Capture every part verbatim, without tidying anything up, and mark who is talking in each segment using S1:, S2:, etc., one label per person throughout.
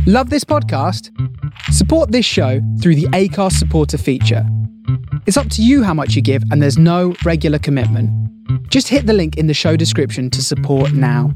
S1: Love this podcast? Support this show through the Acast supporter feature. It's up to you how much you give, and there's no regular commitment. Just hit the link in the show description to support now.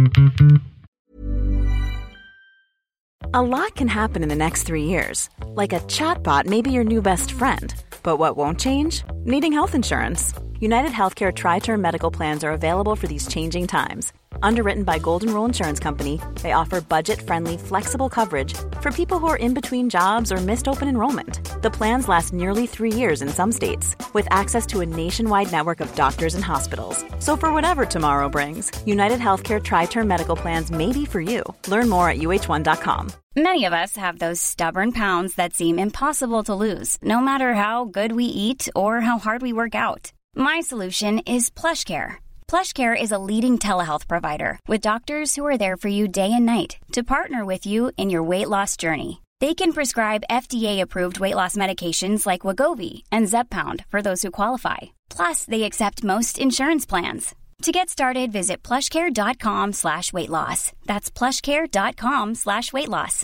S2: A lot can happen in the next three years. Like a chatbot may be your new best friend. But what won't change? Needing health insurance. United Healthcare Tri-Term Medical Plans are available for these changing times. Underwritten by Golden Rule Insurance Company, they offer budget-friendly, flexible coverage for people who are in between jobs or missed open enrollment. The plans last nearly three years in some states, with access to a nationwide network of doctors and hospitals. So for whatever tomorrow brings, United Healthcare Tri-Term Medical Plans may be for you. Learn more at U H one dot com.
S3: Many of us have those stubborn pounds that seem impossible to lose, no matter how good we eat or how hard we work out. My solution is PlushCare. PlushCare is a leading telehealth provider with doctors who are there for you day and night to partner with you in your weight loss journey. They can prescribe F D A-approved weight loss medications like Wegovy and Zepbound for those who qualify. Plus, they accept most insurance plans. To get started, visit plushcare.com slash weight loss. That's plushcare.com slash weight loss.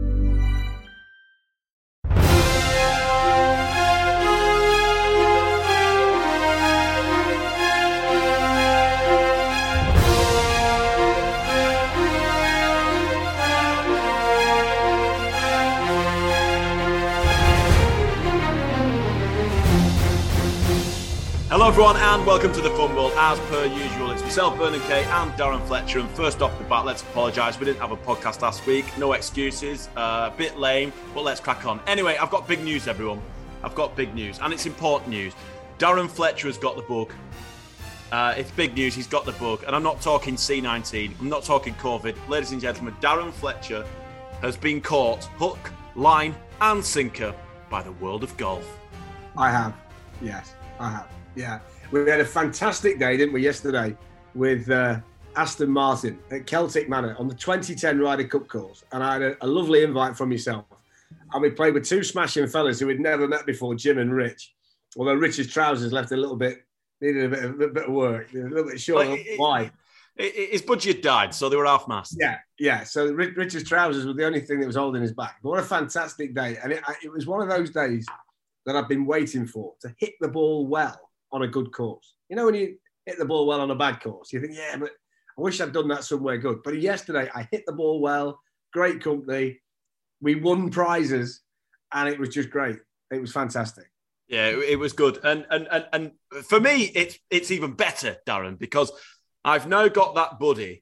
S4: Hello everyone and welcome to the Fun World. As per usual, it's myself, Vernon Kay and Darren Fletcher. And first off the bat, let's apologise. We didn't have a podcast last week. No excuses. A uh, bit lame, but let's crack on. Anyway, I've got big news, everyone. I've got big news, and it's important news. Darren Fletcher has got the bug. Uh, it's big news. He's got the bug. And I'm not talking C nineteen. I'm not talking COVID. Ladies and gentlemen, Darren Fletcher has been caught hook, line and sinker by the world of golf.
S5: I have. Yes, I have. Yeah, we had a fantastic day, didn't we, yesterday with uh, Aston Martin at Celtic Manor on the twenty ten Ryder Cup course. And I had a, a lovely invite from yourself. And we played with two smashing fellas who we'd never met before, Jim and Rich. Although Rich's trousers left a little bit, needed a bit, a bit of work, a little bit short.
S4: Well,
S5: Why?
S4: His budget died, so they were half-mast.
S5: Yeah, yeah. So Rich's trousers were the only thing that was holding his back. But what a fantastic day. And it, it was one of those days that I've been waiting for, to hit the ball well on a good course. You know, when you hit the ball well on a bad course, you think, yeah, but I wish I'd done that somewhere good. But yesterday, I hit the ball well, great company. We won prizes, and it was just great. It was fantastic.
S4: Yeah, it was good. And and and, and for me, it's it's even better, Darren, because I've now got that buddy,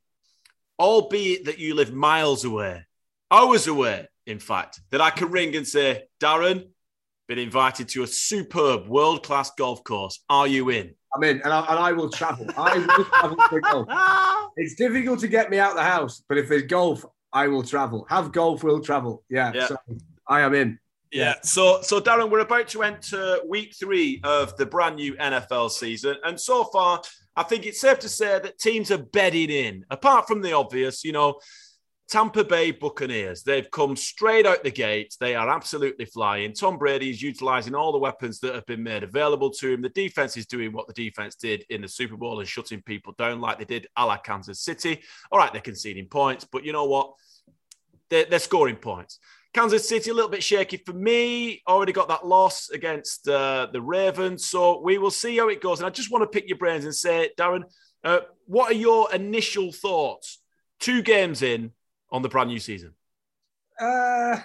S4: albeit that you live miles away, hours away, in fact, that I can ring and say, Darren, been invited to a superb world-class golf course. Are you in?
S5: I'm in, and I, and I will travel. I will travel for golf. It's difficult to get me out the house, but if there's golf, I will travel. Have golf, will travel. Yeah, yeah. So I am in.
S4: Yeah. So, so Darren, we're about to enter week three of the brand new N F L season, and so far, I think it's safe to say that teams are bedding in. Apart from the obvious, you know, Tampa Bay Buccaneers, they've come straight out the gate. They are absolutely flying. Tom Brady is utilising all the weapons that have been made available to him. The defense is doing what the defense did in the Super Bowl and shutting people down like they did a la Kansas City. All right, they're conceding points, but you know what? They're, they're scoring points. Kansas City, a little bit shaky for me. Already got that loss against uh, the Ravens. So we will see how it goes. And I just want to pick your brains and say, Darren, uh, what are your initial thoughts two games in on the brand new season?
S5: Uh,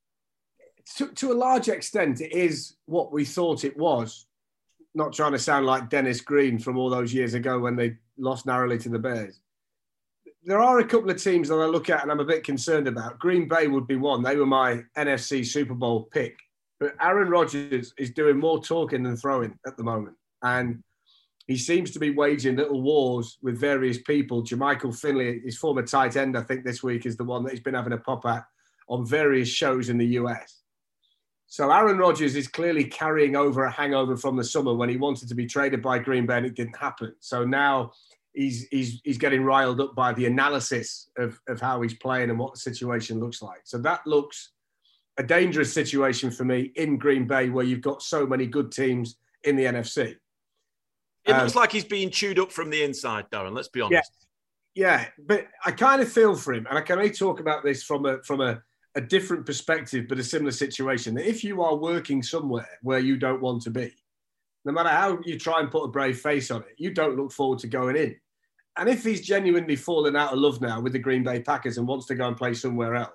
S5: to, to a large extent, it is what we thought it was. Not trying to sound like Dennis Green from all those years ago when they lost narrowly to the Bears. There are a couple of teams that I look at and I'm a bit concerned about. Green Bay would be one. They were my N F C Super Bowl pick. But Aaron Rodgers is doing more talking than throwing at the moment. And he seems to be waging little wars with various people. Jermichael Finley, his former tight end, I think this week is the one that he's been having a pop at on various shows in the U S. So Aaron Rodgers is clearly carrying over a hangover from the summer when he wanted to be traded by Green Bay and it didn't happen. So now he's he's he's getting riled up by the analysis of, of how he's playing and what the situation looks like. So that looks a dangerous situation for me in Green Bay where you've got so many good teams in the N F C.
S4: It um, looks like he's being chewed up from the inside, Darren. Let's be honest.
S5: Yeah, yeah, but I kind of feel for him, and I can only talk about this from a from a, a different perspective, but a similar situation. That if you are working somewhere where you don't want to be, no matter how you try and put a brave face on it, you don't look forward to going in. And if he's genuinely fallen out of love now with the Green Bay Packers and wants to go and play somewhere else,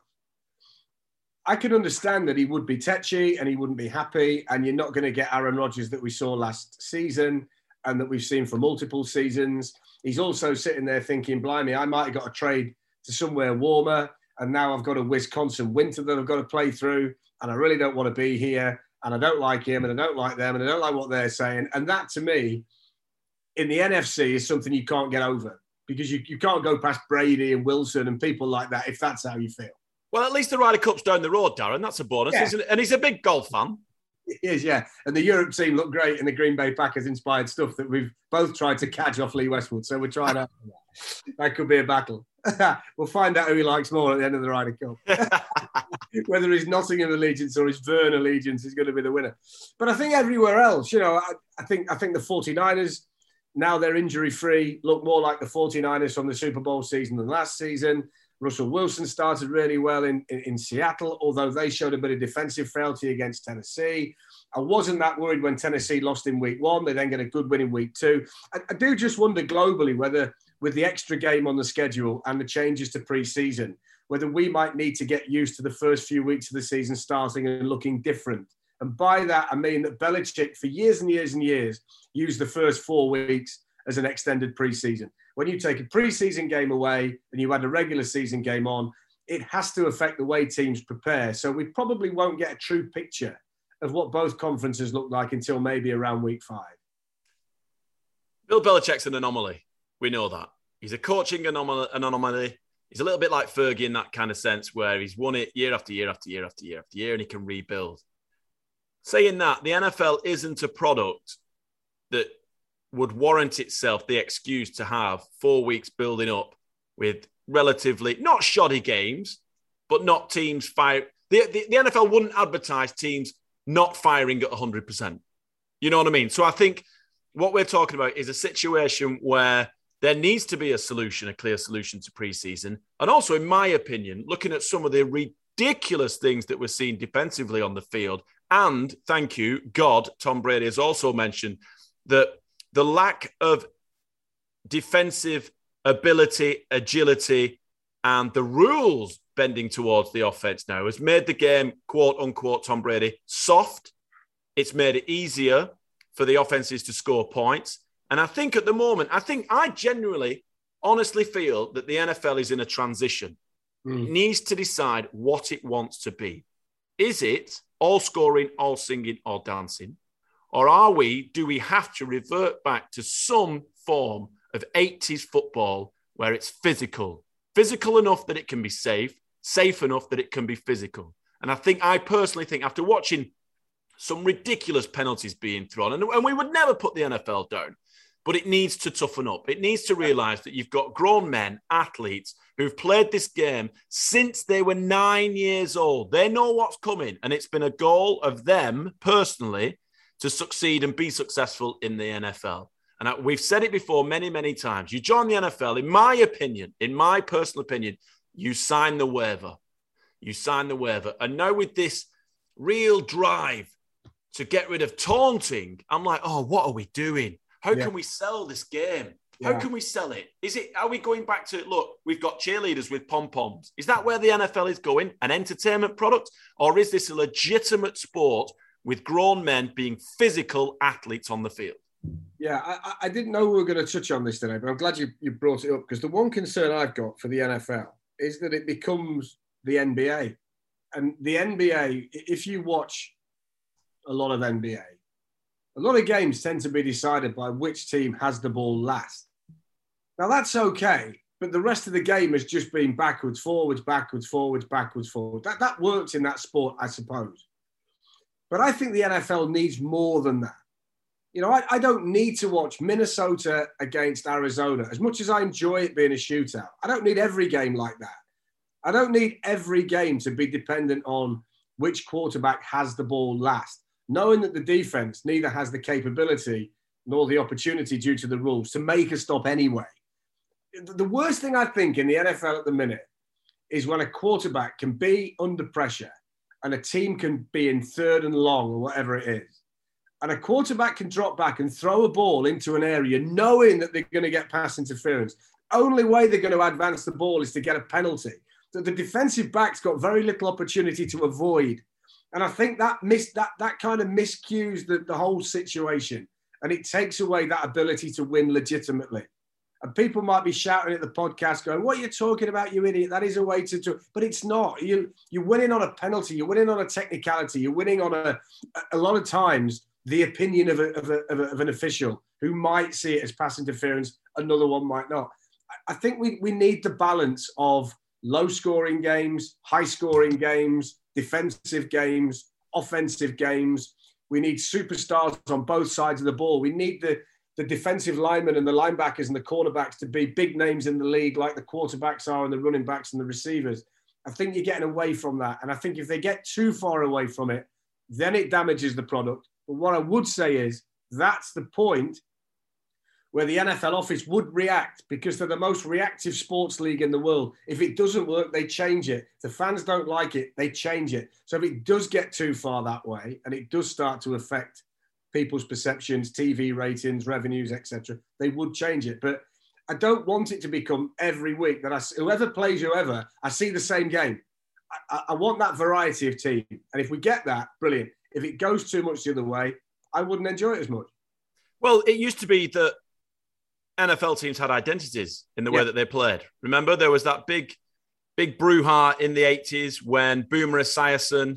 S5: I can understand that he would be tetchy and he wouldn't be happy, and you're not going to get Aaron Rodgers that we saw last season and that we've seen for multiple seasons. He's also sitting there thinking, blimey, I might have got a trade to somewhere warmer, and now I've got a Wisconsin winter that I've got to play through, and I really don't want to be here, and I don't like him, and I don't like them, and I don't like what they're saying. And that, to me, in the N F C is something you can't get over, because you, you can't go past Brady and Wilson and people like that if that's how you feel.
S4: Well, at least the Ryder Cup's down the road, Darren. That's a bonus, yeah. Isn't it? And he's a big golf fan.
S5: He is, yeah. And the Europe team looked great in the Green Bay Packers inspired stuff that we've both tried to catch off Lee Westwood. So we're trying to. That could be a battle. We'll find out who he likes more at the end of the Ryder Cup. Whether his Nottingham allegiance or his Verne allegiance is going to be the winner. But I think everywhere else, you know, I, I think I think the 49ers, now they're injury-free, look more like the 49ers from the Super Bowl season than last season. Russell Wilson started really well in, in, in Seattle, although they showed a bit of defensive frailty against Tennessee. I wasn't that worried when Tennessee lost in week one. They then get a good win in week two. I, I do just wonder globally whether, with the extra game on the schedule and the changes to pre-season, whether we might need to get used to the first few weeks of the season starting and looking different. And by that, I mean that Belichick, for years and years and years, used the first four weeks as an extended pre-season. When you take a pre-season game away and you add a regular season game on, it has to affect the way teams prepare. So we probably won't get a true picture of what both conferences look like until maybe around week five.
S4: Bill Belichick's an anomaly. We know that. He's a coaching anomaly. anomaly. He's a little bit like Fergie in that kind of sense, where he's won it year after year after year after year after year, and he can rebuild. Saying that, the N F L isn't a product that would warrant itself the excuse to have four weeks building up with relatively, not shoddy games, but not teams fire. The, the, the N F L wouldn't advertise teams not firing at one hundred percent. You know what I mean? So I think what we're talking about is a situation where there needs to be a solution, a clear solution to preseason. And also, in my opinion, looking at some of the ridiculous things that we're seeing defensively on the field, and thank you, God, Tom Brady has also mentioned that the lack of defensive ability, agility, and the rules bending towards the offense now has made the game, quote unquote, Tom Brady, soft. It's made it easier for the offenses to score points. And I think at the moment, I think I genuinely, honestly feel that the N F L is in a transition. Mm. It needs to decide what it wants to be. Is it all scoring, all singing, all dancing? Or are we, do we have to revert back to some form of eighties football where it's physical? Physical enough that it can be safe, safe enough that it can be physical. And I think, I personally think, after watching some ridiculous penalties being thrown, and, and we would never put the N F L down, but it needs to toughen up. It needs to realise that you've got grown men, athletes, who've played this game since they were nine years old. They know what's coming, and it's been a goal of them, personally, to succeed and be successful in the N F L. And we've said it before many, many times. You join the N F L, in my opinion, in my personal opinion, you sign the waiver. You sign the waiver. And now with this real drive to get rid of taunting, I'm like, oh, what are we doing? How yeah. can we sell this game? How yeah. can we sell it? Is it? Are we going back to, look, we've got cheerleaders with pom-poms. Is that where the N F L is going? An entertainment product? Or is this a legitimate sport with grown men being physical athletes on the field?
S5: Yeah, I, I didn't know we were going to touch on this today, but I'm glad you, you brought it up, because the one concern I've got for the N F L is that it becomes the N B A. And the N B A, if you watch a lot of N B A, a lot of games tend to be decided by which team has the ball last. Now, that's okay, but the rest of the game has just been backwards, forwards, backwards, forwards, backwards, forwards. That, that works in that sport, I suppose. But I think the N F L needs more than that. You know, I, I don't need to watch Minnesota against Arizona. As much as I enjoy it being a shootout, I don't need every game like that. I don't need every game to be dependent on which quarterback has the ball last, knowing that the defense neither has the capability nor the opportunity due to the rules to make a stop anyway. The worst thing I think in the N F L at the minute is when a quarterback can be under pressure and a team can be in third and long or whatever it is. And a quarterback can drop back and throw a ball into an area knowing that they're going to get pass interference. Only way they're going to advance the ball is to get a penalty. So the defensive back's got very little opportunity to avoid. And I think that mis- that, that kind of miscues the, the whole situation. And it takes away that ability to win legitimately. And people might be shouting at the podcast going, what are you talking about, you idiot? That is a way to do it. But it's not. You, you're winning on a penalty. You're winning on a technicality. You're winning on a, a lot of times, the opinion of, a, of, a, of, a, of an official who might see it as pass interference. Another one might not. I think we, we need the balance of low-scoring games, high-scoring games, defensive games, offensive games. We need superstars on both sides of the ball. We need the, the defensive linemen and the linebackers and the cornerbacks to be big names in the league like the quarterbacks are and the running backs and the receivers. I think you're getting away from that. And I think if they get too far away from it, then it damages the product. But what I would say is that's the point where the N F L office would react, because they're the most reactive sports league in the world. If it doesn't work, they change it. If the fans don't like it, they change it. So if it does get too far that way and it does start to affect people's perceptions, T V ratings, revenues, et cetera, they would change it. But I don't want it to become every week that I, whoever plays whoever, I see the same game. I, I want that variety of team. And if we get that, brilliant. If it goes too much the other way, I wouldn't enjoy it as much.
S4: Well, it used to be that N F L teams had identities in the way yeah. that they played. Remember, there was that big, big brouhaha in the eighties when Boomer Esiason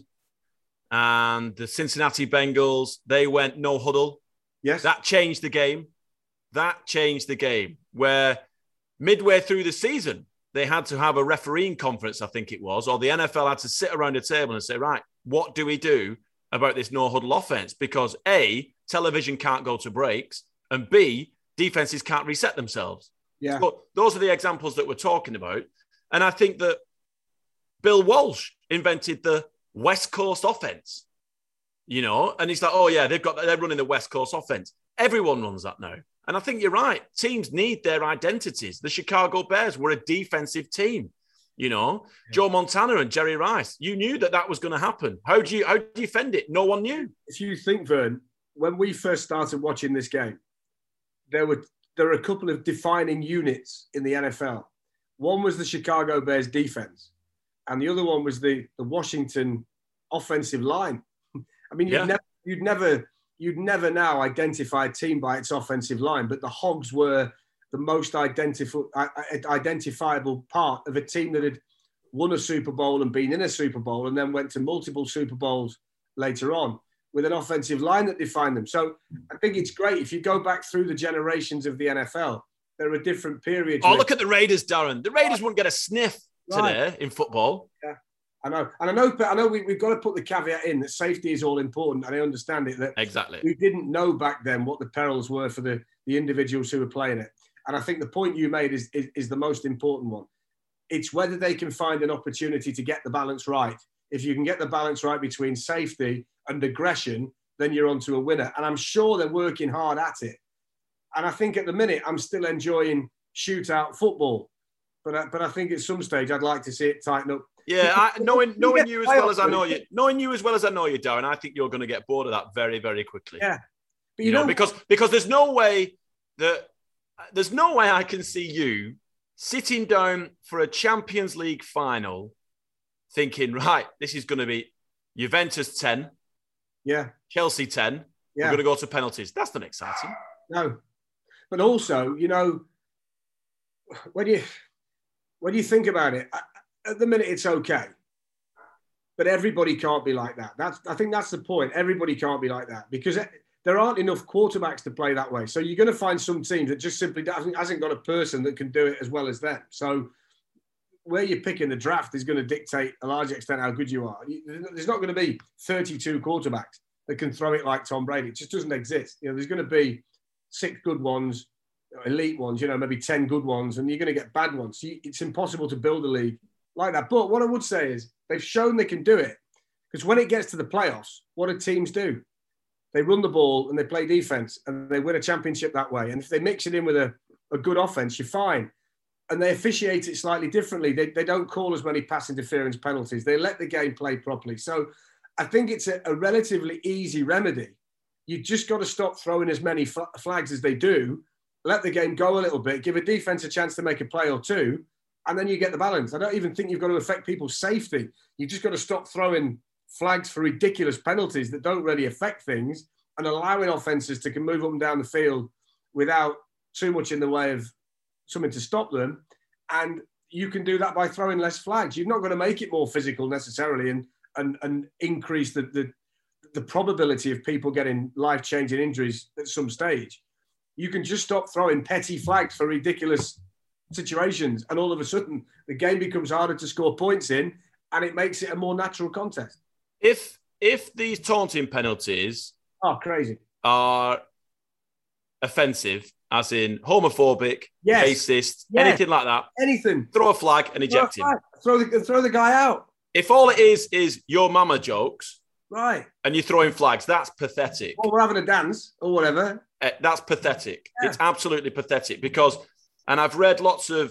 S4: and the Cincinnati Bengals, they went no huddle.
S5: Yes.
S4: That changed the game. That changed the game, where midway through the season, they had to have a refereeing conference, I think it was, or the N F L had to sit around a table and say, right, what do we do about this no huddle offense? Because A, television can't go to breaks, and B, defenses can't reset themselves.
S5: Yeah.
S4: So those are the examples that we're talking about. And I think that Bill Walsh invented the West Coast offense, you know, and he's like, oh yeah, they've got, they're running the West Coast offense. Everyone runs that now. And I think you're right. Teams need their identities. The Chicago Bears were a defensive team, you know, yeah. Joe Montana and Jerry Rice. You knew that that was going to happen. How do you, how do you defend it? No one knew.
S5: If you think, Vern, when we first started watching this game, there were there were a couple of defining units in the N F L. One was the Chicago Bears defense, and the other one was the, the Washington offensive line. I mean, you'd, yeah. never, you'd never you'd never now identify a team by its offensive line, but the Hogs were the most identif- identifiable part of a team that had won a Super Bowl and been in a Super Bowl and then went to multiple Super Bowls later on, with an offensive line that defined them. So I think it's great. If you go back through the generations of the N F L, there are different periods.
S4: Oh, with... look at the Raiders, Darren. The Raiders wouldn't get a sniff today right. in football.
S5: Yeah, I know. And I know, I know we, we've got to put the caveat in that safety is all important. And I understand it. That
S4: exactly.
S5: We didn't know back then what the perils were for the, the individuals who were playing it. And I think the point you made is, is, is the most important one. It's whether they can find an opportunity to get the balance right. If you can get the balance right between safety and aggression, then you're onto a winner. And I'm sure they're working hard at it. And I think at the minute, I'm still enjoying shootout football. But I, but I think at some stage, I'd like to see it tighten up.
S4: Yeah, I, knowing knowing you as well as I know you, knowing you as well as I know you, Darren, I think you're going to get bored of that very, very quickly.
S5: Yeah,
S4: but you, you know, know because because there's no way that there's no way I can see you sitting down for a Champions League final, thinking, right, this is going to be Juventus ten.
S5: Yeah.
S4: Chelsea ten. Yeah. We're going to go to penalties. That's not exciting.
S5: No. But also, you know, when you when you think about it, at the minute it's okay. But everybody can't be like that. That's I think that's the point. Everybody can't be like that because there aren't enough quarterbacks to play that way. So you're going to find some teams that just simply hasn't, hasn't got a person that can do it as well as them. So where you're picking the draft is going to dictate a large extent how good you are. There's not going to be thirty-two quarterbacks that can throw it like Tom Brady. It just doesn't exist. You know, there's going to be six good ones, elite ones, you know, maybe ten good ones, and you're going to get bad ones. It's impossible to build a league like that. But what I would say is they've shown they can do it, because when it gets to the playoffs, what do teams do? They run the ball and they play defense and they win a championship that way. And if they mix it in with a, a good offense, you're fine. and they officiate it slightly differently. They, they don't call as many pass interference penalties. They let the game play properly. So I think it's a, a relatively easy remedy. You just got to stop throwing as many fl- flags as they do, let the game go a little bit, give a defense a chance to make a play or two, and then you get the balance. I don't even think you've got to affect people's safety. You've just got to stop throwing flags for ridiculous penalties that don't really affect things and allowing offenses to can move up and down the field without too much in the way of something to stop them. And you can do that by throwing less flags. You're not going to make it more physical necessarily and and, and increase the, the, the probability of people getting life-changing injuries at some stage. You can just stop throwing petty flags for ridiculous situations, and all of a sudden the game becomes harder to score points in, and it makes it a more natural contest.
S4: If if these taunting penalties
S5: oh crazy
S4: are offensive, as in homophobic,
S5: yes.
S4: racist,
S5: yes.
S4: anything like that,
S5: anything,
S4: throw a flag and eject
S5: throw
S4: him.
S5: Throw the throw the guy out.
S4: If all it is is your mama jokes,
S5: right,
S4: and you're throwing flags, that's pathetic.
S5: Or we're having a dance or whatever.
S4: Uh, that's pathetic.
S5: Yeah.
S4: It's absolutely pathetic because, and I've read lots of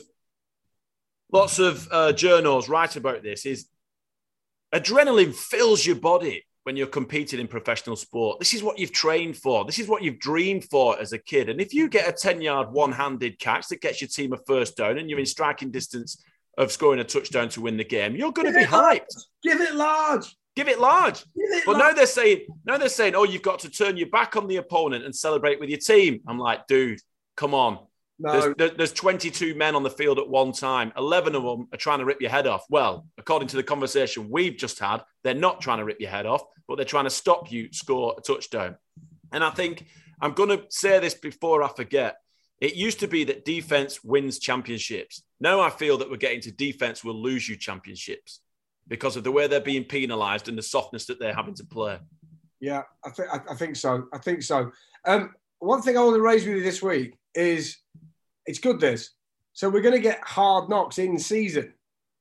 S4: lots of uh, journals write about this, is adrenaline fills your body when you're competing in professional sport. This is what you've trained for. This is what you've dreamed for as a kid. And if you get a ten-yard one-handed catch that gets your team a first down and you're in striking distance of scoring a touchdown to win the game, you're going to be hyped.
S5: Large. Give it large.
S4: Give it large.
S5: Give it
S4: but
S5: large.
S4: now they're saying, now they're saying, oh, you've got to turn your back on the opponent and celebrate with your team. I'm like, dude, come on.
S5: No.
S4: There's, there, there's twenty-two men on the field at one time. eleven of them are trying to rip your head off. Well, according to the conversation we've just had, they're not trying to rip your head off, but they're trying to stop you score a touchdown. And I think I'm going to say this before I forget. It used to be that defense wins championships. Now I feel that we're getting to defense will lose you championships because of the way they're being penalized and the softness that they're having to play.
S5: Yeah, I think I, I think so. I think so. Um, one thing I want to raise with you this week is it's good this. So we're going to get Hard Knocks in season.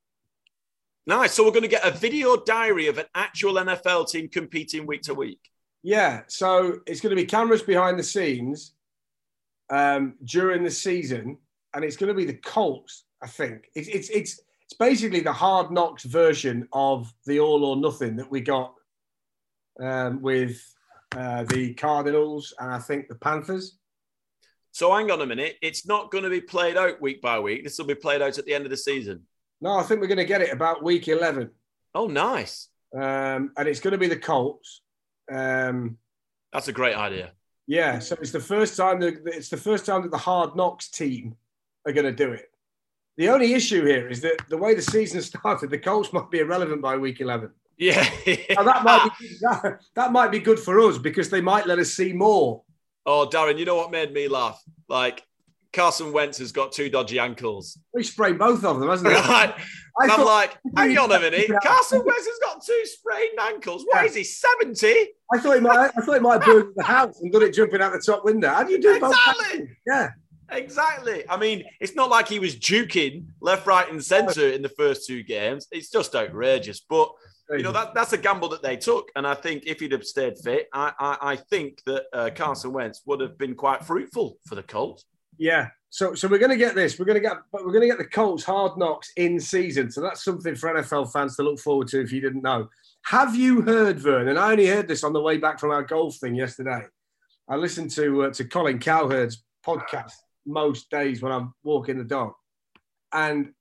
S4: Nice. So we're going to get a video diary of an actual N F L team competing week to week.
S5: Yeah. So it's going to be cameras behind the scenes um, during the season, and it's going to be the Colts. I think it's it's it's it's basically the Hard Knocks version of the All or Nothing that we got um, with uh, the Cardinals and I think the Panthers.
S4: So hang on a minute. It's not going to be played out week by week. This will be played out at the end of the season.
S5: No, I think we're going to get it about week eleven.
S4: Oh, nice.
S5: Um, and it's going to be the Colts. Um,
S4: That's a great idea.
S5: Yeah, so it's the first time that it's the first time that the Hard Knocks team are going to do it. The only issue here is that the way the season started, the Colts might be irrelevant by week eleven.
S4: Yeah,
S5: now that might be that, that might be good for us because they might let us see more.
S4: Oh, Darren, you know what made me laugh? Like, Carson Wentz has got two dodgy ankles.
S5: We sprained both of them, hasn't he?
S4: Right. And I'm like, hang on a minute.
S5: Yeah.
S4: Carson Wentz has got two sprained ankles. What
S5: Yeah.
S4: is he, seventy?
S5: I thought he might. I thought he might have burned the house and done it jumping out the top window. How do you do both?
S4: Exactly.
S5: Yeah.
S4: Exactly. I mean, it's not like he was juking left, right, and centre in the first two games. It's just outrageous. But, you know, that, that's a gamble that they took. And I think if he'd have stayed fit, I, I, I think that uh, Carson Wentz would have been quite fruitful for the Colts.
S5: Yeah. So, so we're going to get this. We're going to get, but we're going to get the Colts Hard Knocks in season. So that's something for N F L fans to look forward to. If you didn't know, have you heard, Vern? And I only heard this on the way back from our golf thing yesterday. I listened to uh, to Colin Cowherd's podcast most days when I'm walking the dog, and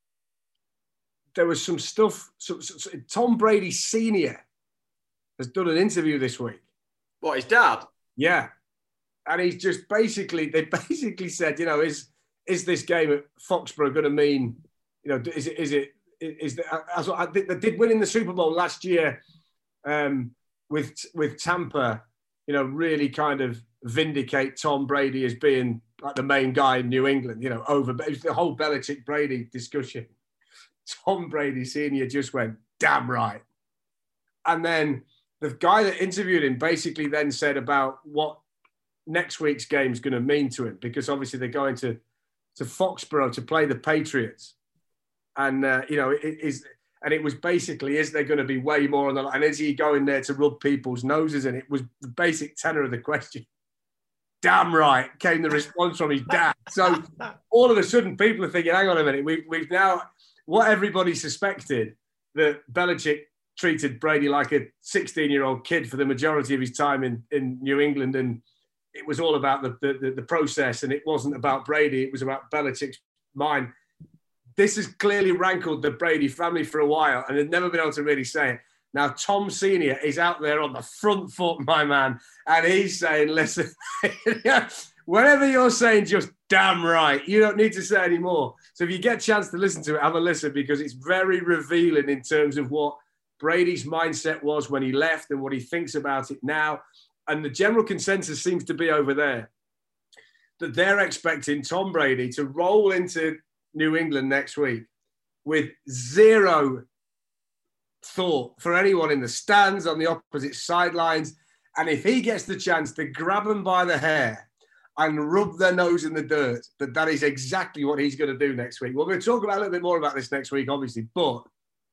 S5: there was some stuff. So, so, so Tom Brady Senior has done an interview this week.
S4: What, his dad?
S5: Yeah. And he's just basically, they basically said, you know, is is this game at Foxborough going to mean, you know, is it, is it, is the, as I think they did win in the Super Bowl last year um, with with Tampa, you know, really kind of vindicate Tom Brady as being like the main guy in New England, you know, over it was the whole Belichick Brady discussion. Tom Brady Senior just went, damn right. And then the guy that interviewed him basically then said about what next week's game is going to mean to him, because obviously they're going to, to Foxborough to play the Patriots. And, uh, you know, it is, and it was basically, is there going to be way more on the line? And is he going there to rub people's noses? And it was the basic tenor of the question. damn right, came the response from his dad. So all of a sudden, people are thinking, hang on a minute, we, we've now, what everybody suspected, that Belichick treated Brady like a sixteen-year-old kid for the majority of his time in, in New England, and it was all about the, the, the process, and it wasn't about Brady, it was about Belichick's mind. This has clearly rankled the Brady family for a while, and they've never been able to really say it. Now, Tom Senior is out there on the front foot, my man, and he's saying, listen, whatever you're saying, just damn right. You don't need to say any more. So if you get a chance to listen to it, have a listen, because it's very revealing in terms of what Brady's mindset was when he left and what he thinks about it now. And the general consensus seems to be over there that they're expecting Tom Brady to roll into New England next week with zero thought for anyone in the stands, on the opposite sidelines. And if he gets the chance to grab them by the hair and rub their nose in the dirt, that that is exactly what he's going to do next week. We're going to talk about a little bit more about this next week, obviously, but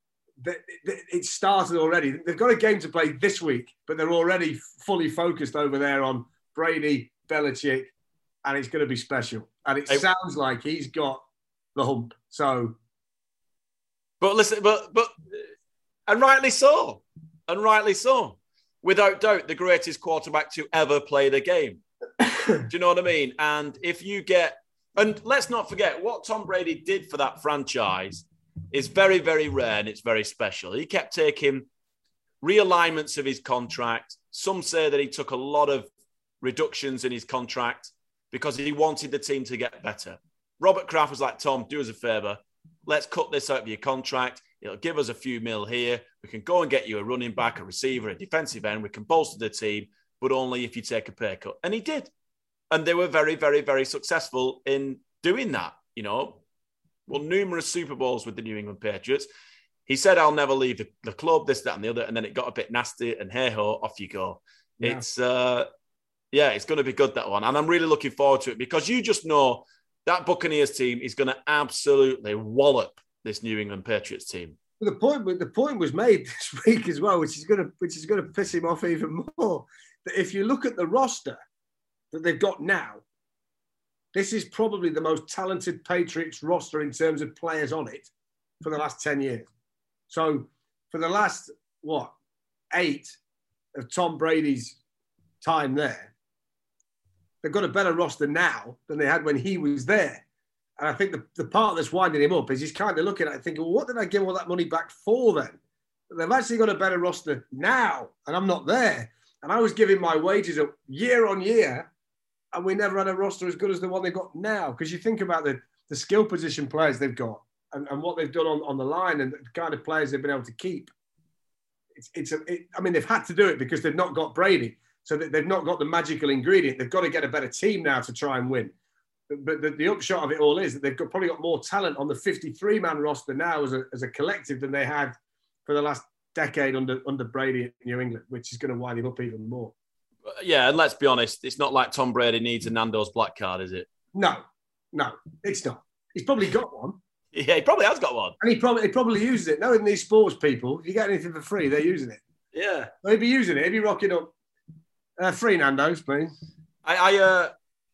S5: it started already. They've got a game to play this week, but they're already fully focused over there on Brady, Belichick, and it's going to be special. And it sounds like he's got the hump. So,
S4: but listen, but but, and rightly so, and rightly so, without doubt, the greatest quarterback to ever play the game. Do you know what I mean? And if you get, and let's not forget what Tom Brady did for that franchise is very, very rare, and it's very special. He kept taking realignments of his contract. Some say that he took a lot of reductions in his contract because he wanted the team to get better. Robert Kraft was like, Tom, do us a favor. Let's cut this out of your contract. It'll give us a few mil here. We can go and get you a running back, a receiver, a defensive end. We can bolster the team, but only if you take a pay cut. And he did. And they were very, very, very successful in doing that, you know. Well, numerous Super Bowls with the New England Patriots. He said, I'll never leave the, the club, this, that, and the other. And then it got a bit nasty, and hey-ho, off you go. Yeah. It's, uh, yeah, it's going to be good, that one. And I'm really looking forward to it because you just know that Buccaneers team is going to absolutely wallop this New England Patriots team.
S5: Well, the point, the point was made this week as well, which is going to, which is going to piss him off even more. That if you look at the roster that they've got now, this is probably the most talented Patriots roster in terms of players on it for the last ten years. So for the last, what, eight of Tom Brady's time there, they've got a better roster now than they had when he was there. And I think the, the part that's winding him up is he's kind of looking at it thinking, well, what did I give all that money back for then? But they've actually got a better roster now, and I'm not there. And I was giving my wages up year on year, and we never had a roster as good as the one they've got now. Because you think about the, the skill position players they've got and, and what they've done on, on the line and the kind of players they've been able to keep. It's, it's a, it, I mean, they've had to do it because they've not got Brady. So they've not got the magical ingredient. They've got to get a better team now to try and win. But, but the, the upshot of it all is that they've got, probably got more talent on the fifty-three man roster now as a, as a collective than they had for the last decade under, under Brady in New England, which is going to wind him up even more.
S4: Yeah, and let's be honest, it's not like Tom Brady needs a Nando's black card, is it?
S5: No, no, it's not. He's probably got one.
S4: Yeah, he probably has got one.
S5: And he probably he probably uses it. Knowing these sports people, if you get anything for free, they're using it.
S4: Yeah.
S5: Well, he'd be using it. He'd be rocking up. Uh, free Nando's, please.
S4: I I, uh,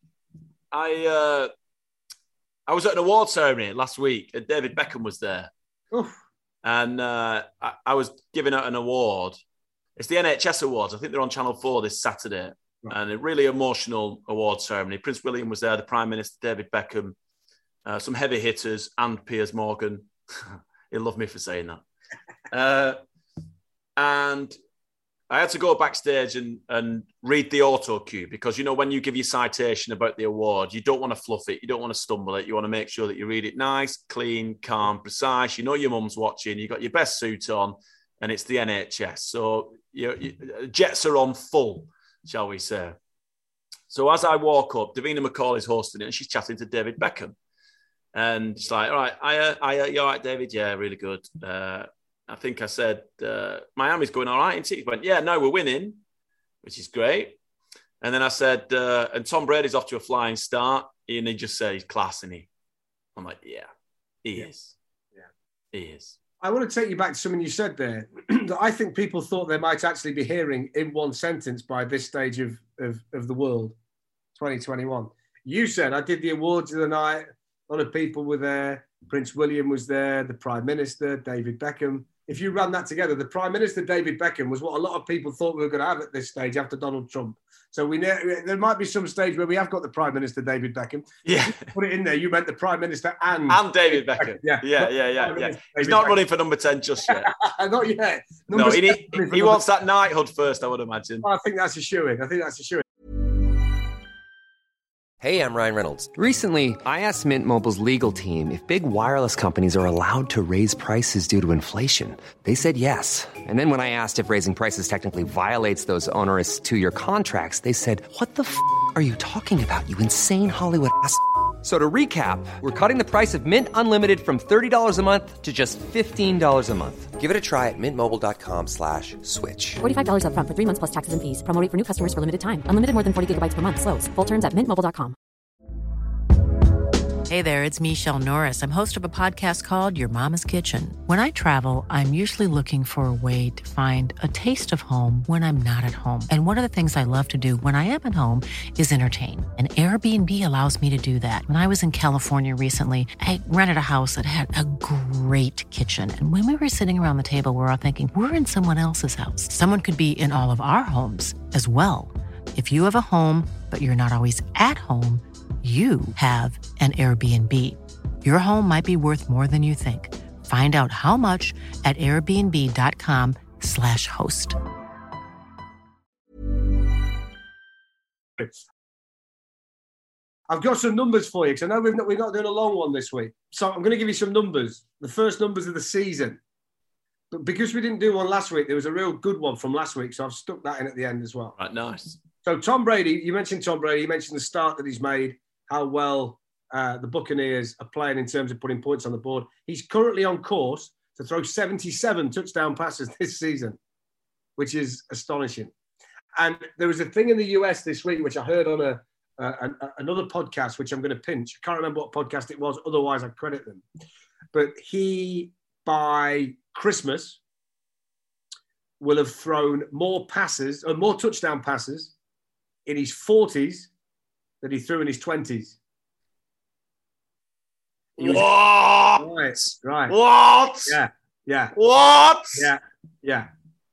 S4: I, uh, I was at an award ceremony last week, and David Beckham was there.
S5: Oof.
S4: And uh, I, I was giving out an award. It's the N H S Awards. I think they're on Channel four this Saturday. Right. And a really emotional award ceremony. Prince William was there, the Prime Minister, David Beckham, uh, some heavy hitters, and Piers Morgan. He'll love me for saying that. uh, and I had to go backstage and, and read the auto cue because, you know, when you give your citation about the award, you don't want to fluff it. You don't want to stumble it. You want to make sure that you read it nice, clean, calm, precise. You know your mum's watching. You got your best suit on. And it's the N H S. So you, you, jets are on full, shall we say. So as I walk up, Davina McCall is hosting it, and she's chatting to David Beckham. And she's like, all right, I, I, you all right, David? Yeah, really good. Uh, I think I said, uh, Miami's going all right. And he went, yeah, no, we're winning, which is great. And then I said, uh, and Tom Brady's off to a flying start. And he just said he's class, isn't he? I'm like, yeah, he
S5: yeah.
S4: is. Yeah, he is.
S5: I want to take you back to something you said there that I think people thought they might actually be hearing in one sentence by this stage of, of, of the world. twenty twenty-one. You said, I did the awards of the night. A lot of people were there. Prince William was there, the Prime Minister, David Beckham. If you run that together, the Prime Minister, David Beckham, was what a lot of people thought we were going to have at this stage after Donald Trump. So we know, there might be some stage where we have got the Prime Minister, David Beckham.
S4: Yeah.
S5: Put it in there. You meant the Prime Minister and...
S4: And David Beckham.
S5: Yeah,
S4: yeah, yeah, yeah. yeah. He's not Beckham. running for number ten just yet.
S5: Not yet.
S4: Number no, he, he, he wants that knighthood first, I would imagine.
S5: I think that's a shoo-in. I think that's a shoo-in.
S6: Hey, I'm Ryan Reynolds. Recently, I asked Mint Mobile's legal team if big wireless companies are allowed to raise prices due to inflation. They said yes. And then when I asked if raising prices technically violates those onerous two-year contracts, they said, what the f*** are you talking about, you insane Hollywood ass f- So to recap, we're cutting the price of Mint Unlimited from thirty dollars a month to just fifteen dollars a month. Give it a try at mintmobile.com slash switch.
S7: forty-five dollars up front for three months plus taxes and fees. Promo rate for new customers for limited time. Unlimited more than forty gigabytes per month. Slows full terms at mint mobile dot com.
S8: Hey there, it's Michelle Norris. I'm host of a podcast called Your Mama's Kitchen. When I travel, I'm usually looking for a way to find a taste of home when I'm not at home. And one of the things I love to do when I am at home is entertain. And Airbnb allows me to do that. When I was in California recently, I rented a house that had a great kitchen. And when we were sitting around the table, we were all thinking, we're in someone else's house. Someone could be in all of our homes as well. If you have a home, but you're not always at home, you have an Airbnb. Your home might be worth more than you think. Find out how much at airbnb.com slash host.
S5: I've got some numbers for you because I know we've not, we're not doing a long one this week. So I'm going to give you some numbers, the first numbers of the season. But because we didn't do one last week, there was a real good one from last week. So I've stuck that in at the end as well.
S4: Right, nice.
S5: So Tom Brady, you mentioned Tom Brady, you mentioned the start that he's made, how well uh, the Buccaneers are playing in terms of putting points on the board. He's currently on course to throw seventy-seven touchdown passes this season, which is astonishing. And there was a thing in the U S this week, which I heard on a, uh, a another podcast, which I'm going to pinch. I can't remember what podcast it was. Otherwise, I credit them. But he, by Christmas, will have thrown more passes, or more touchdown passes in his forties that he threw in his twenties.
S4: What?
S5: Right, right.
S4: What?
S5: Yeah, yeah.
S4: What?
S5: Yeah, yeah.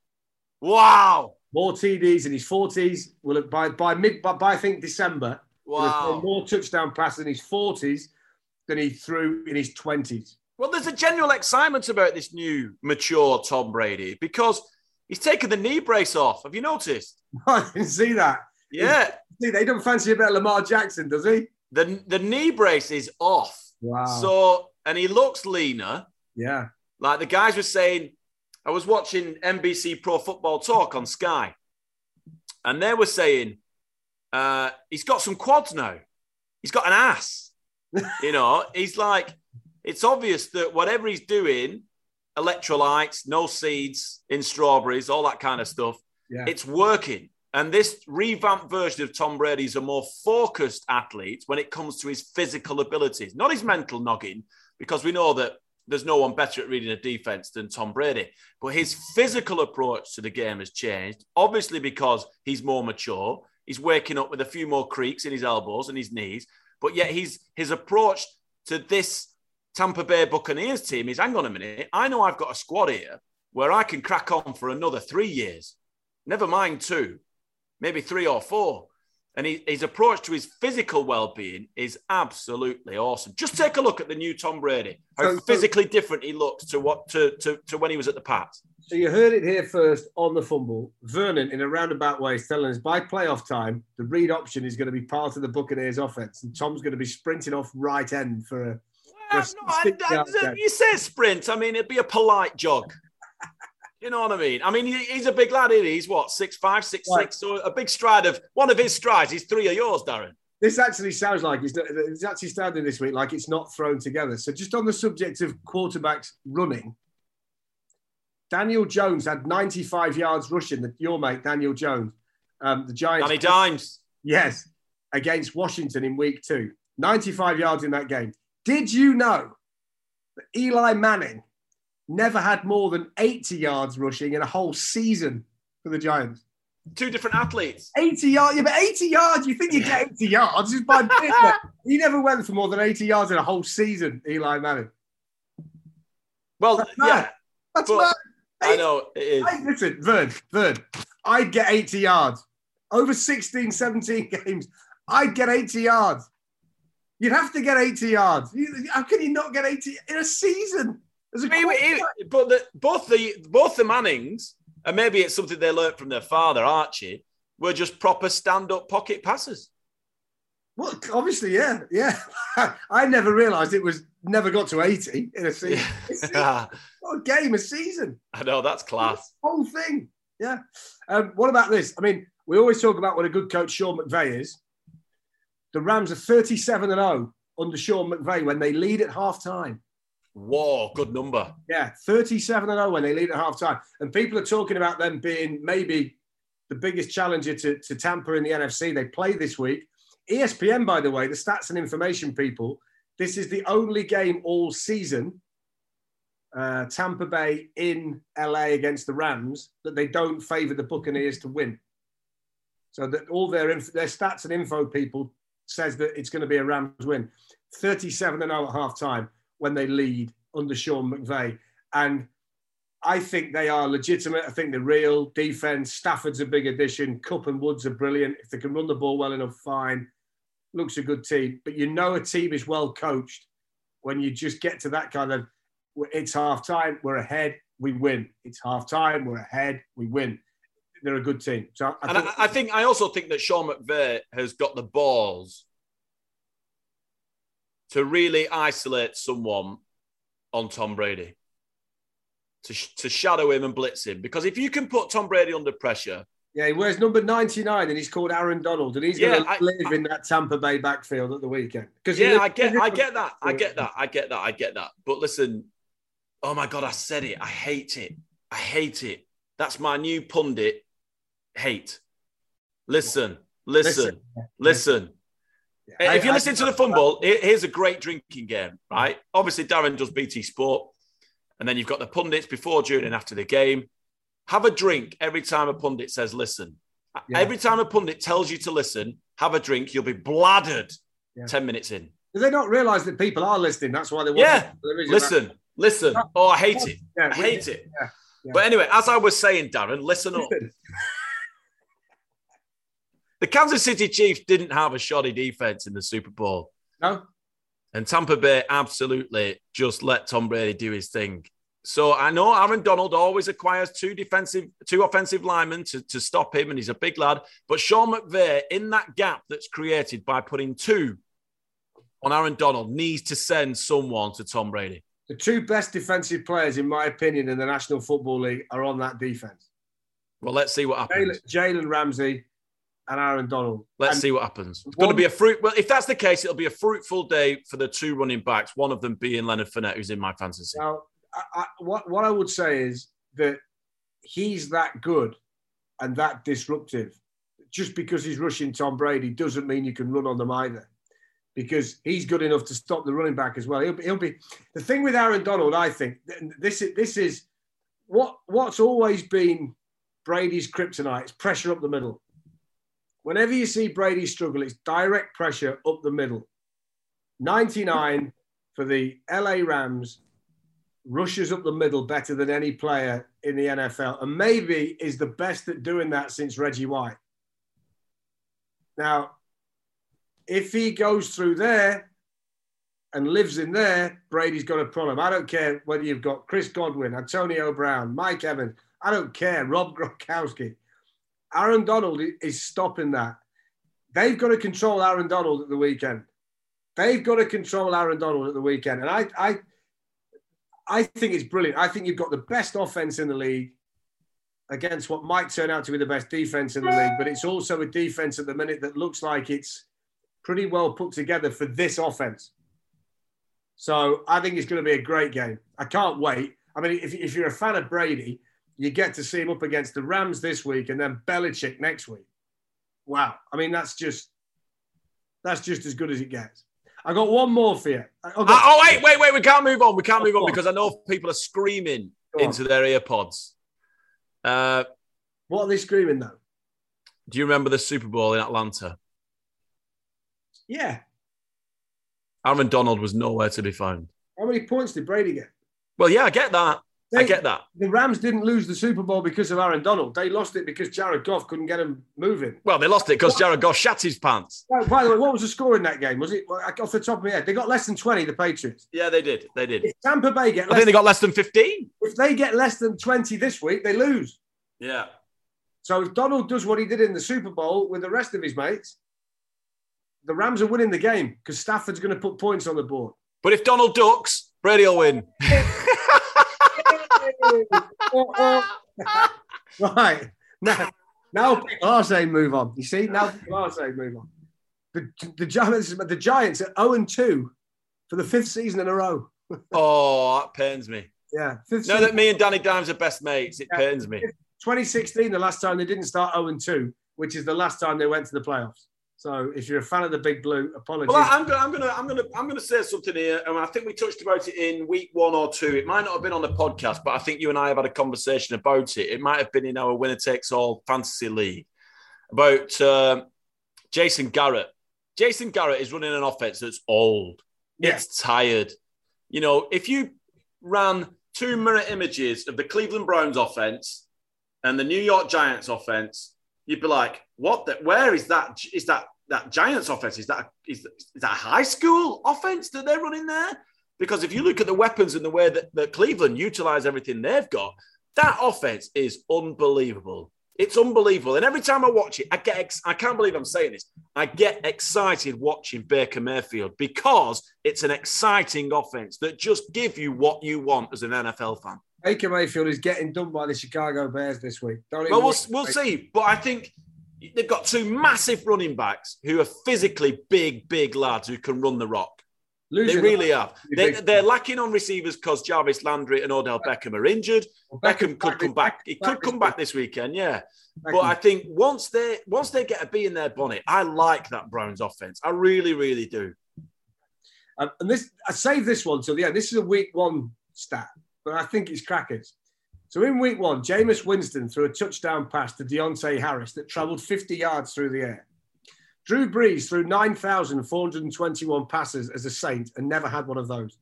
S4: Wow.
S5: More T Ds in his forties. Will have, by by mid by, by I think December.
S4: Wow.
S5: More touchdown passes in his forties than he threw in his twenties.
S4: Well, there's a general excitement about this new mature Tom Brady because he's taken the knee brace off. Have you noticed?
S5: I didn't see that.
S4: Yeah.
S5: See, they don't fancy a bit of Lamar Jackson, does he?
S4: The the knee brace is off.
S5: Wow.
S4: So, and he looks leaner.
S5: Yeah.
S4: Like the guys were saying, I was watching N B C Pro Football Talk on Sky, and they were saying uh, he's got some quads now. He's got an ass. You know, he's like, it's obvious that whatever he's doing, electrolytes, no seeds in strawberries, all that kind of stuff,
S5: yeah.
S4: It's working. And this revamped version of Tom Brady is a more focused athlete when it comes to his physical abilities, not his mental noggin, because we know that there's no one better at reading a defense than Tom Brady. But his physical approach to the game has changed, obviously because he's more mature. He's waking up with a few more creaks in his elbows and his knees. But yet he's, his approach to this Tampa Bay Buccaneers team is, hang on a minute, I know I've got a squad here where I can crack on for another three years. Never mind two. Maybe three or four. And he, his approach to his physical well-being is absolutely awesome. Just take a look at the new Tom Brady, how so, physically so, different he looks to what to, to, to when he was at the Pats.
S5: So you heard it here first on the Fumble. Vernon, in a roundabout way, is telling us by playoff time, the read option is going to be part of the Buccaneers offense. And Tom's going to be sprinting off right end for a...
S4: Well, for a no, I, I, you say sprint. I mean, it'd be a polite jog. You know what I mean? I mean, he's a big lad, isn't he? He's what, six five, six
S5: right.
S4: six? So a big stride of, one of his strides is three of yours, Darren.
S5: This actually sounds like, it's, it's actually sounding this week like it's not thrown together. So just on the subject of quarterbacks running, Daniel Jones had ninety-five yards rushing, your mate, Daniel Jones. Um, the Giants.
S4: Danny Dimes.
S5: Yes, against Washington in week two. ninety-five yards in that game. Did you know that Eli Manning never had more than eighty yards rushing in a whole season for the Giants?
S4: two different athletes.
S5: eighty yards, yeah, but eighty yards, you think you get eighty yards just by bit. He never went for more than eighty yards in a whole season, Eli Manning.
S4: Well,
S5: That's
S4: yeah.
S5: mad. That's mad.
S4: I know, it is.
S5: Hey, listen, Vern, Vern, I'd get eighty yards. Over sixteen, seventeen games, I'd get eighty yards. You'd have to get eighty yards. You, how can you not get eighty in a season? As a
S4: I mean, it, but the, both the both the Mannings, and maybe it's something they learned from their father, Archie, were just proper stand-up pocket passers.
S5: Well, obviously, yeah, yeah. I never realised it was never got to eighty in a season. A season. What a game, a season.
S4: I know, that's class.
S5: The whole thing, yeah. Um, what about this? I mean, we always talk about what a good coach Sean McVay is. The Rams are thirty-seven and oh under Sean McVay when they lead at half-time.
S4: Whoa, good number.
S5: Yeah, thirty-seven and oh when they lead at half-time. And people are talking about them being maybe the biggest challenger to, to Tampa in the N F C. They play this week. E S P N, by the way, the stats and information people, this is the only game all season, uh, Tampa Bay in L A against the Rams, that they don't favour the Buccaneers to win. So that all their inf- their stats and info people says that it's going to be a Rams win. thirty-seven and oh at half-time when they lead under Sean McVay. And I think they are legitimate. I think they're real. Defense, Stafford's a big addition. Kupp and Woods are brilliant. If they can run the ball well enough, fine. Looks a good team. But you know a team is well coached when you just get to that kind of, it's half-time, we're ahead, we win. It's half-time, we're ahead, we win. They're a good team. So I
S4: and
S5: think,
S4: I, I think I also think that Sean McVay has got the balls to really isolate someone on Tom Brady, to, to shadow him and blitz him. Because if you can put Tom Brady under pressure...
S5: Yeah, he wears number ninety-nine and he's called Aaron Donald and he's
S4: yeah,
S5: going to live in that Tampa Bay backfield at the weekend.
S4: Yeah, I get, I get that. I get that. I get that. I get that. But listen, oh my God, I said it. I hate it. I hate it. That's my new pundit hate. Listen, listen, listen. listen.
S5: Yeah,
S4: if
S5: I,
S4: you
S5: I,
S4: listen
S5: I,
S4: to the Fumble, here's a great drinking game, right? Obviously, Darren does B T Sport. And then you've got the pundits before, during, and after the game. Have a drink every time a pundit says listen. Yeah. Every time a pundit tells you to listen, have a drink. You'll be bladdered yeah. ten minutes in.
S5: Do they not realise that people are listening? That's why they want
S4: yeah. Listen, that. listen. Oh, I hate it. Yeah, I hate it. Yeah. Yeah. But anyway, as I was saying, Darren, listen up. The Kansas City Chiefs didn't have a shoddy defense in the Super Bowl.
S5: No.
S4: And Tampa Bay absolutely just let Tom Brady do his thing. So I know Aaron Donald always acquires two defensive, two offensive linemen to, to stop him, and he's a big lad. But Sean McVay, in that gap that's created by putting two on Aaron Donald, needs to send someone to Tom Brady.
S5: The two best defensive players, in my opinion, in the National Football League are on that defense.
S4: Well, let's see what happens.
S5: Jalen Ramsey and Aaron Donald.
S4: Let's
S5: and
S4: see what happens. It's one, going to be a fruit. Well, if that's the case, it'll be a fruitful day for the two running backs. One of them being Leonard Fournette, who's in my fantasy.
S5: Now, I, I, what what I would say is that he's that good and that disruptive. Just because he's rushing Tom Brady doesn't mean you can run on them either, because he's good enough to stop the running back as well. He'll be, he'll be the thing with Aaron Donald. I think this is this is what what's always been Brady's kryptonite. It's pressure up the middle. Whenever you see Brady struggle, it's direct pressure up the middle. ninety-nine for the L A Rams. Rushes up the middle better than any player in the N F L, and maybe is the best at doing that since Reggie White. Now, if he goes through there and lives in there, Brady's got a problem. I don't care whether you've got Chris Godwin, Antonio Brown, Mike Evans. I don't care, Rob Gronkowski. Aaron Donald is stopping that. They've got to control Aaron Donald at the weekend. They've got to control Aaron Donald at the weekend. And I, I, I think it's brilliant. I think you've got the best offense in the league against what might turn out to be the best defense in the league, but it's also a defense at the minute that looks like it's pretty well put together for this offense. So I think it's going to be a great game. I can't wait. I mean, if, if you're a fan of Brady, you get to see him up against the Rams this week and then Belichick next week. Wow. I mean, that's just, that's just as good as it gets. I got one more for you.
S4: Uh, oh, wait, wait, wait. We can't move on. We can't move on because I know people are screaming into their earpods. Uh,
S5: what are they screaming, though?
S4: Do you remember the Super Bowl in Atlanta?
S5: Yeah.
S4: Aaron Donald was nowhere to be found.
S5: How many points did Brady get?
S4: Well, yeah, I get that. They, I get that.
S5: The Rams didn't lose the Super Bowl because of Aaron Donald. They lost it because Jared Goff couldn't get him moving.
S4: Well, they lost it because Jared Goff shat his pants.
S5: By, by the way, what was the score in that game? Was it off the top of my head? They got less than twenty, the Patriots.
S4: Yeah, they did. They did.
S5: If Tampa Bay get
S4: I think they got less than fifteen.
S5: If they get less than twenty this week, they lose.
S4: Yeah.
S5: So if Donald does what he did in the Super Bowl with the rest of his mates, the Rams are winning the game because Stafford's going to put points on the board.
S4: But if Donald ducks, Brady will win.
S5: Right. Now, now people are saying move on. You see? Now people are saying move on. The, the, Giants, the Giants are oh and two for the fifth season in a row.
S4: Oh, that pains me.
S5: Yeah.
S4: Fifth now season. That me and Danny Dimes are best mates, it yeah. pains me.
S5: twenty sixteen, the last time they didn't start oh and two, which is the last time they went to the playoffs. So if you're a fan of the Big Blue, apologies.
S4: Well, I'm going, I'm going to, I'm going to, I'm going to say something here, and I think we touched about it in week one or two. It might not have been on the podcast, but I think you and I have had a conversation about it. It might have been in our winner takes all fantasy league about uh, Jason Garrett. Jason Garrett is running an offense that's old. Yeah. It's tired. You know, if you ran two mirror images of the Cleveland Browns offense and the New York Giants offense, you'd be like, "What? The, where is that? Is that that Giants offense? Is that is, is that a high school offense that they're running there?" Because if you look at the weapons and the way that, that Cleveland utilize everything they've got, that offense is unbelievable. It's unbelievable. And every time I watch it, I get ex- I can't believe I'm saying this. I get excited watching Baker Mayfield because it's an exciting offense that just give you what you want as an N F L fan.
S5: Baker Mayfield is getting done by the Chicago Bears this week. Don't
S4: well, we'll, we'll see. But I think they've got two massive running backs who are physically big, big lads who can run the rock. Losing they really have. They, they're lacking on receivers because Jarvis Landry and Odell Beckham are injured. Well, Beckham, Beckham could come back. He could come back this weekend, yeah. Beckham. But I think once they once they get a bee in their bonnet, I like that Browns offense. I really, really do.
S5: Um, and this, I saved this one till the end. This is a week one stat, but I think it's crackers. So in week one, Jameis Winston threw a touchdown pass to Deontay Harris that traveled fifty yards through the air. Drew Brees threw nine thousand four hundred twenty-one passes as a Saint and never had one of those.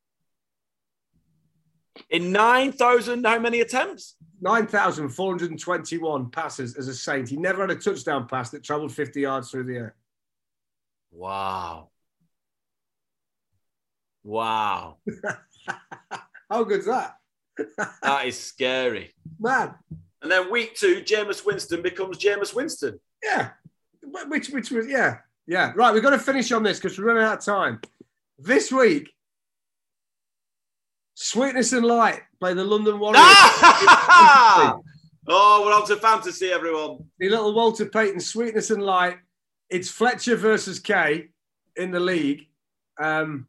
S4: In nine thousand, how many attempts?
S5: nine thousand four hundred twenty-one passes as a Saint. He never had a touchdown pass that traveled fifty yards through the air.
S4: Wow. Wow.
S5: How good's that?
S4: That is scary.
S5: Man.
S4: And then week two, Jameis Winston becomes Jameis Winston.
S5: Yeah. Which, which was, yeah. Yeah. Right, we've got to finish on this because we're running out of time. This week, Sweetness and Light play the London Warriors.
S4: Oh, we're on to fantasy, everyone.
S5: The little Walter Payton, Sweetness and Light. It's Fletcher versus Kay in the league. Um,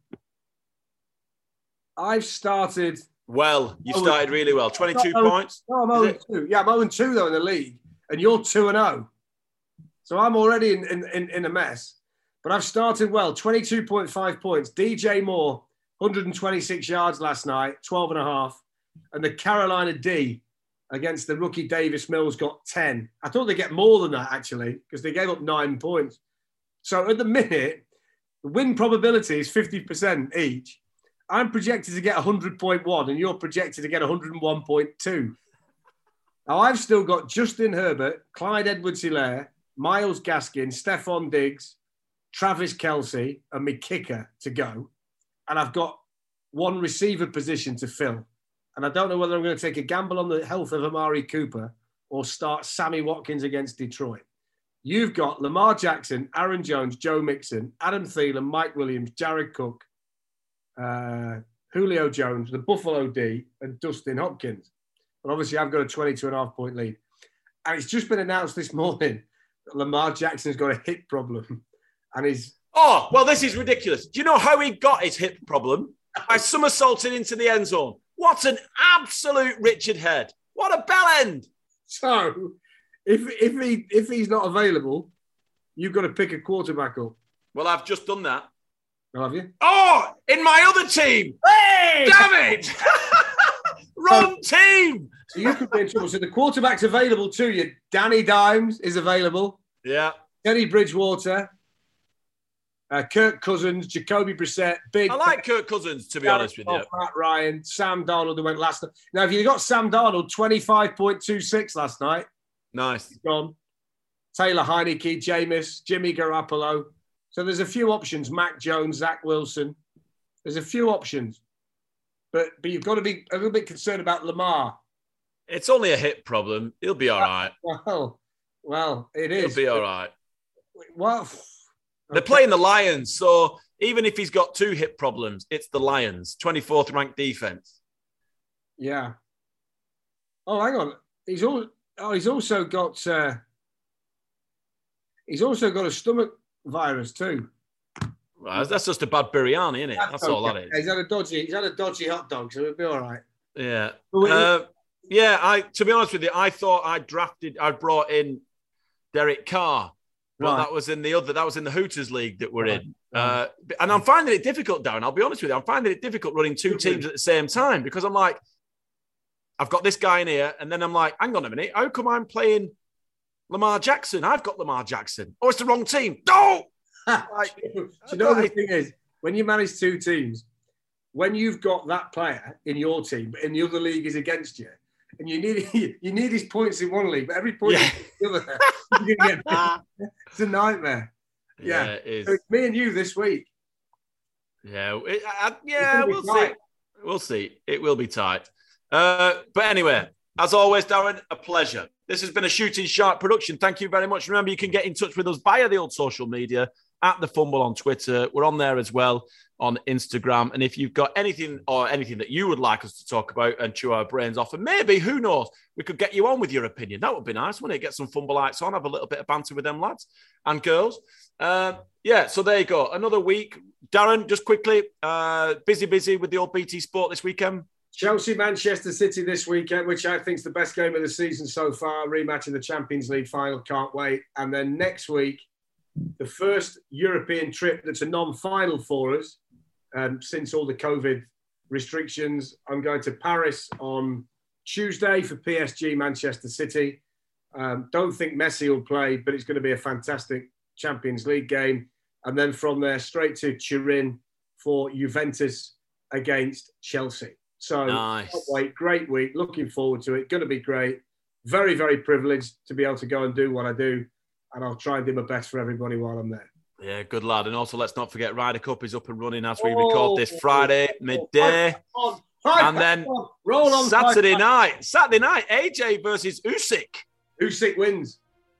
S5: I've started...
S4: Well, you started really well. twenty-two points?
S5: No, I'm oh and two. Yeah, I'm oh and two, though, in the league. And you're two and oh. So I'm already in, in, in a mess. But I've started well. twenty-two point five points. D J Moore, one hundred twenty-six yards last night, twelve and a half. And the Carolina D against the rookie Davis Mills got ten. I thought they'd get more than that, actually, because they gave up nine points. So at the minute, the win probability is fifty percent each. I'm projected to get one hundred point one and you're projected to get one hundred one point two. Now, I've still got Justin Herbert, Clyde Edwards-Helaire, Myles Gaskin, Stephon Diggs, Travis Kelce, and my kicker to go. And I've got one receiver position to fill. And I don't know whether I'm going to take a gamble on the health of Amari Cooper or start Sammy Watkins against Detroit. You've got Lamar Jackson, Aaron Jones, Joe Mixon, Adam Thielen, Mike Williams, Jared Cook, uh, Julio Jones, the Buffalo D, and Dustin Hopkins. But obviously, I've got a twenty-two and a half point lead. And it's just been announced this morning that Lamar Jackson's got a hip problem. And he's...
S4: Oh, well, this is ridiculous. Do you know how he got his hip problem? By somersaulting into the end zone. What an absolute Richard Head. What a bell end.
S5: So, if if he if he's not available, you've got to pick a quarterback up.
S4: Well, I've just done that.
S5: Oh, have you?
S4: Oh, in my other team.
S5: Hey!
S4: Damn it. Wrong team.
S5: So you could be in trouble. So the quarterback's available to you. Danny Dimes is available.
S4: Yeah.
S5: Teddy Bridgewater. Uh, Kirk Cousins, Jacoby Brissett, big.
S4: I like Kirk Cousins, to be honest with you.
S5: Matt Ryan, Sam Darnold, who went last night. Now, if you got Sam Darnold, twenty-five point two six last night.
S4: Nice.
S5: He's gone. Taylor Heineke, Jameis, Jimmy Garoppolo. So there's a few options. Mac Jones, Zach Wilson. There's a few options. But but you've got to be a little bit concerned about Lamar.
S4: It's only a hip problem. He'll be all right.
S5: Well, well, it is.
S4: He'll be all right.
S5: Well,
S4: they're playing the Lions, so even if he's got two hip problems, it's the Lions, twenty-fourth ranked defense.
S5: Yeah. Oh, hang on. He's all. Oh, he's also got. Uh, he's also got a stomach virus too.
S4: Well, that's just a bad biryani, isn't it? That's, that's okay. all that is.
S5: He's had a dodgy. He's had a dodgy hot dog, so it'll be all right.
S4: Yeah. Uh, yeah. I. To be honest with you, I thought I drafted. I brought in Derek Carr. But right. that was in the other, that was in the Hooters League that we're right. in. Uh, and I'm finding it difficult, Darren. I'll be honest with you. I'm finding it difficult running two teams at the same time because I'm like, I've got this guy in here. And then I'm like, hang on a minute. How come I'm playing Lamar Jackson? I've got Lamar Jackson. Oh, it's the wrong team. No!
S5: Like, Do you know the thing is, when you manage two teams, when you've got that player in your team, but in the other league is against you, and you need you need his points in one league, but every point yeah. in the other, you're gonna get it's a nightmare. Yeah, yeah it is. So it's me and you this week.
S4: Yeah, it, I, yeah, we'll tight. see. We'll see. It will be tight. Uh, but anyway, as always, Darren, a pleasure. This has been a Shooting Shark production. Thank you very much. Remember, you can get in touch with us via the old social media at The Fumble on Twitter. We're on there as well on Instagram. And if you've got anything or anything that you would like us to talk about and chew our brains off, and maybe, who knows, we could get you on with your opinion. That would be nice, wouldn't it? Get some Fumbleites on, have a little bit of banter with them lads and girls. Uh, yeah, so there you go. Another week. Darren, just quickly, uh, busy, busy with the old B T Sport this weekend.
S5: Chelsea, Manchester City this weekend, which I think is the best game of the season so far. Rematch of the Champions League final. Can't wait. And then next week, the first European trip that's a non-final for us um, since all the COVID restrictions. I'm going to Paris on Tuesday for P S G Manchester City. Um, don't think Messi will play, but it's going to be a fantastic Champions League game. And then from there, straight to Turin for Juventus against Chelsea. So, nice. Wait, great week. Looking forward to it. Going to be great. Very, very privileged to be able to go and do what I do. And I'll try and do my best for everybody while I'm there.
S4: Yeah, good lad. And also, let's not forget, Ryder Cup is up and running as we oh, record this Friday, oh, midday. Oh, oh, and then on, roll on Saturday night. Saturday night, A J versus Usyk.
S5: Usyk wins.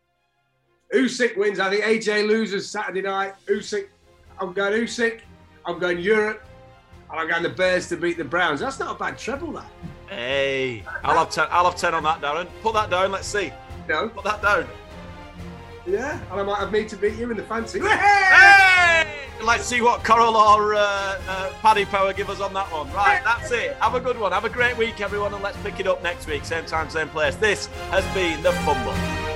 S5: Usyk wins. I think A J loses Saturday night. Usyk. I'm going Usyk. I'm going Europe. And I'm going the Bears to beat the Browns. That's not a bad treble, that.
S4: Hey, I'll have ten. I'll have ten on that, Darren. Put that down. Let's see.
S5: No.
S4: Put that down.
S5: Yeah, and I might have me to beat you in the fancy.
S4: Hey! Let's see what Coral or uh, uh, Paddy Power give us on that one. Right, that's it. Have a good one. Have a great week, everyone, and let's pick it up next week. Same time, same place. This has been The Fumble.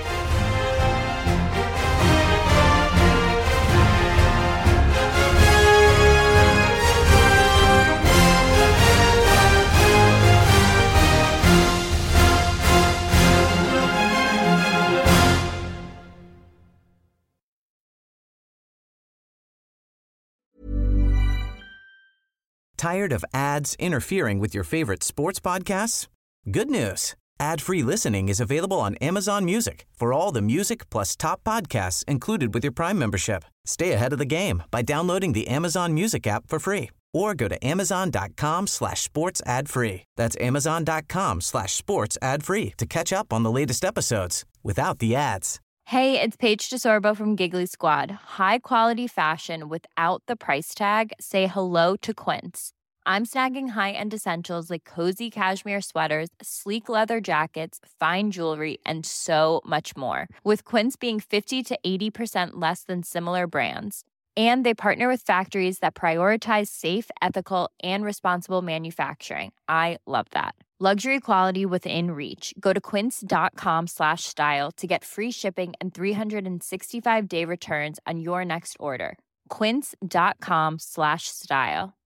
S9: Tired of ads interfering with your favorite sports podcasts? Good news. Ad-free listening is available on Amazon Music for all the music plus top podcasts included with your Prime membership. Stay ahead of the game by downloading the Amazon Music app for free or go to amazon.com slash sports ad free. That's amazon.com slash sports ad free to catch up on the latest episodes without the ads.
S10: Hey, it's Paige DeSorbo from Giggly Squad. High quality fashion without the price tag. Say hello to Quince. I'm snagging high-end essentials like cozy cashmere sweaters, sleek leather jackets, fine jewelry, and so much more. With Quince being fifty to eighty percent less than similar brands. And they partner with factories that prioritize safe, ethical, and responsible manufacturing. I love that. Luxury quality within reach. Go to quince.com slash style to get free shipping and three sixty-five day returns on your next order. Quince.com slash style.